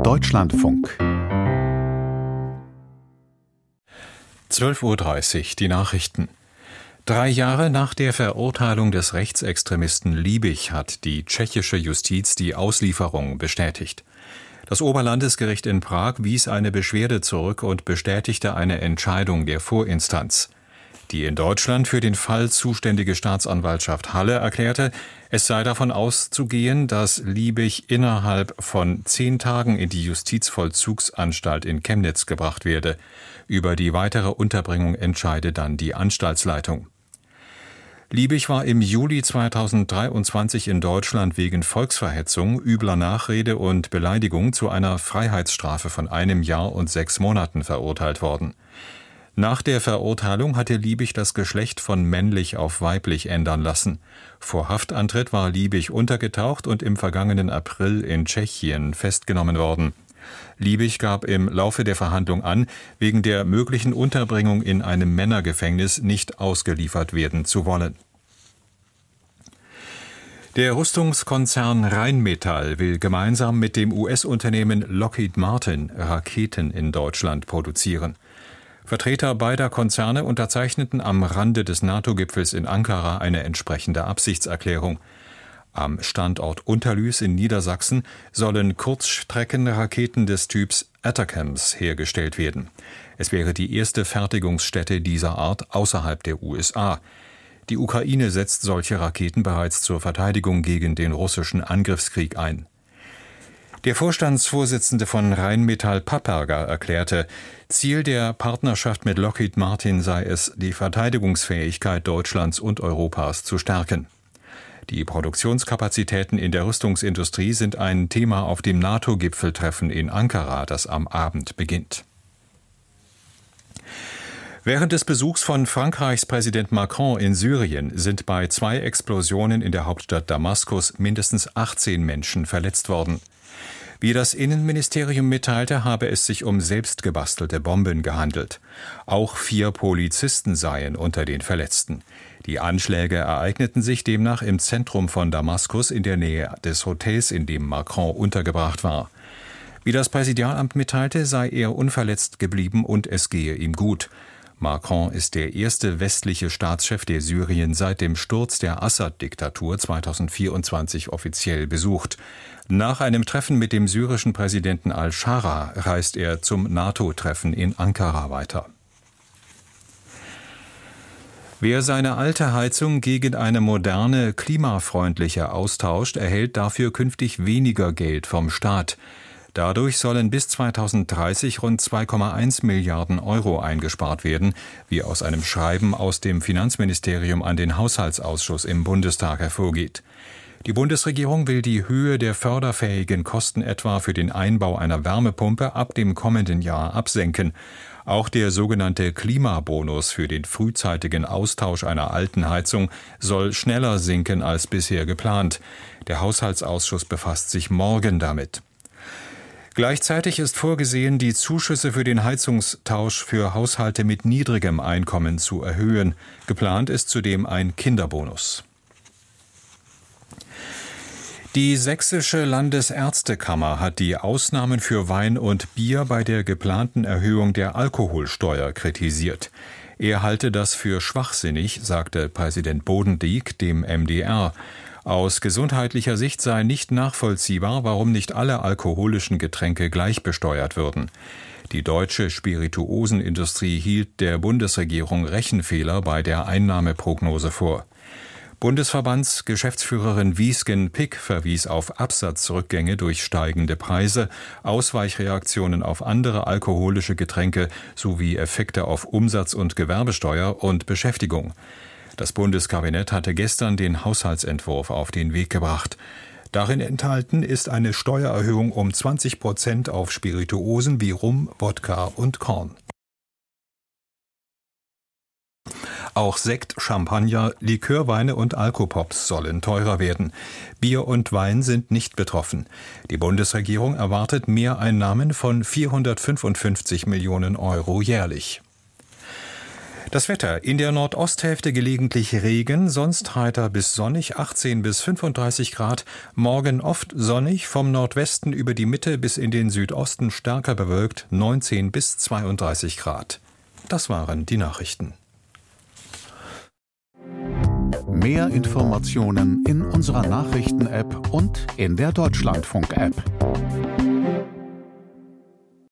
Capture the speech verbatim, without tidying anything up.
Deutschlandfunk. zwölf Uhr dreißig, die Nachrichten. Drei Jahre nach der Verurteilung des Rechtsextremisten Liebig hat die tschechische Justiz die Auslieferung bestätigt. Das Oberlandesgericht in Prag wies eine Beschwerde zurück und bestätigte eine Entscheidung der Vorinstanz. Die in Deutschland für den Fall zuständige Staatsanwaltschaft Halle erklärte, es sei davon auszugehen, dass Liebig innerhalb von zehn Tagen in die Justizvollzugsanstalt in Chemnitz gebracht werde. Über die weitere Unterbringung entscheide dann die Anstaltsleitung. Liebig war im Juli zweitausenddreiundzwanzig in Deutschland wegen Volksverhetzung, übler Nachrede und Beleidigung zu einer Freiheitsstrafe von einem Jahr und sechs Monaten verurteilt worden. Nach der Verurteilung hatte Liebig das Geschlecht von männlich auf weiblich ändern lassen. Vor Haftantritt war Liebig untergetaucht und im vergangenen April in Tschechien festgenommen worden. Liebig gab im Laufe der Verhandlung an, wegen der möglichen Unterbringung in einem Männergefängnis nicht ausgeliefert werden zu wollen. Der Rüstungskonzern Rheinmetall will gemeinsam mit dem U S-Unternehmen Lockheed Martin Raketen in Deutschland produzieren. Vertreter beider Konzerne unterzeichneten am Rande des NATO-Gipfels in Ankara eine entsprechende Absichtserklärung. Am Standort Unterlüß in Niedersachsen sollen Kurzstreckenraketen des Typs Atacams hergestellt werden. Es wäre die erste Fertigungsstätte dieser Art außerhalb der U S A. Die Ukraine setzt solche Raketen bereits zur Verteidigung gegen den russischen Angriffskrieg ein. Der Vorstandsvorsitzende von Rheinmetall Papperger erklärte, Ziel der Partnerschaft mit Lockheed Martin sei es, die Verteidigungsfähigkeit Deutschlands und Europas zu stärken. Die Produktionskapazitäten in der Rüstungsindustrie sind ein Thema auf dem NATO-Gipfeltreffen in Ankara, das am Abend beginnt. Während des Besuchs von Frankreichs Präsident Macron in Syrien sind bei zwei Explosionen in der Hauptstadt Damaskus mindestens achtzehn Menschen verletzt worden. Wie das Innenministerium mitteilte, habe es sich um selbstgebastelte Bomben gehandelt. Auch vier Polizisten seien unter den Verletzten. Die Anschläge ereigneten sich demnach im Zentrum von Damaskus in der Nähe des Hotels, in dem Macron untergebracht war. Wie das Präsidialamt mitteilte, sei er unverletzt geblieben und es gehe ihm gut. Macron ist der erste westliche Staatschef, der Syrien seit dem Sturz der Assad-Diktatur zweitausendvierundzwanzig offiziell besucht. Nach einem Treffen mit dem syrischen Präsidenten al-Shara reist er zum NATO-Treffen in Ankara weiter. Wer seine alte Heizung gegen eine moderne, klimafreundliche austauscht, erhält dafür künftig weniger Geld vom Staat. Dadurch sollen bis zweitausenddreißig rund zwei Komma eins Milliarden Euro eingespart werden, wie aus einem Schreiben aus dem Finanzministerium an den Haushaltsausschuss im Bundestag hervorgeht. Die Bundesregierung will die Höhe der förderfähigen Kosten etwa für den Einbau einer Wärmepumpe ab dem kommenden Jahr absenken. Auch der sogenannte Klimabonus für den frühzeitigen Austausch einer alten Heizung soll schneller sinken als bisher geplant. Der Haushaltsausschuss befasst sich morgen damit. Gleichzeitig ist vorgesehen, die Zuschüsse für den Heizungstausch für Haushalte mit niedrigem Einkommen zu erhöhen. Geplant ist zudem ein Kinderbonus. Die Sächsische Landesärztekammer hat die Ausnahmen für Wein und Bier bei der geplanten Erhöhung der Alkoholsteuer kritisiert. Er halte das für schwachsinnig, sagte Präsident Bodendieck dem M D R. Aus gesundheitlicher Sicht sei nicht nachvollziehbar, warum nicht alle alkoholischen Getränke gleich besteuert würden. Die deutsche Spirituosenindustrie hielt der Bundesregierung Rechenfehler bei der Einnahmeprognose vor. Bundesverbandsgeschäftsführerin Wiesgen Pick verwies auf Absatzrückgänge durch steigende Preise, Ausweichreaktionen auf andere alkoholische Getränke sowie Effekte auf Umsatz- und Gewerbesteuer und Beschäftigung. Das Bundeskabinett hatte gestern den Haushaltsentwurf auf den Weg gebracht. Darin enthalten ist eine Steuererhöhung um zwanzig Prozent auf Spirituosen wie Rum, Wodka und Korn. Auch Sekt, Champagner, Likörweine und Alkopops sollen teurer werden. Bier und Wein sind nicht betroffen. Die Bundesregierung erwartet Mehreinnahmen von vierhundertfünfundfünfzig Millionen Euro jährlich. Das Wetter: in der Nordosthälfte gelegentlich Regen, sonst heiter bis sonnig, achtzehn bis fünfunddreißig Grad. Morgen oft sonnig, vom Nordwesten über die Mitte bis in den Südosten stärker bewölkt, neunzehn bis zweiunddreißig Grad. Das waren die Nachrichten. Mehr Informationen in unserer Nachrichten-App und in der Deutschlandfunk-App.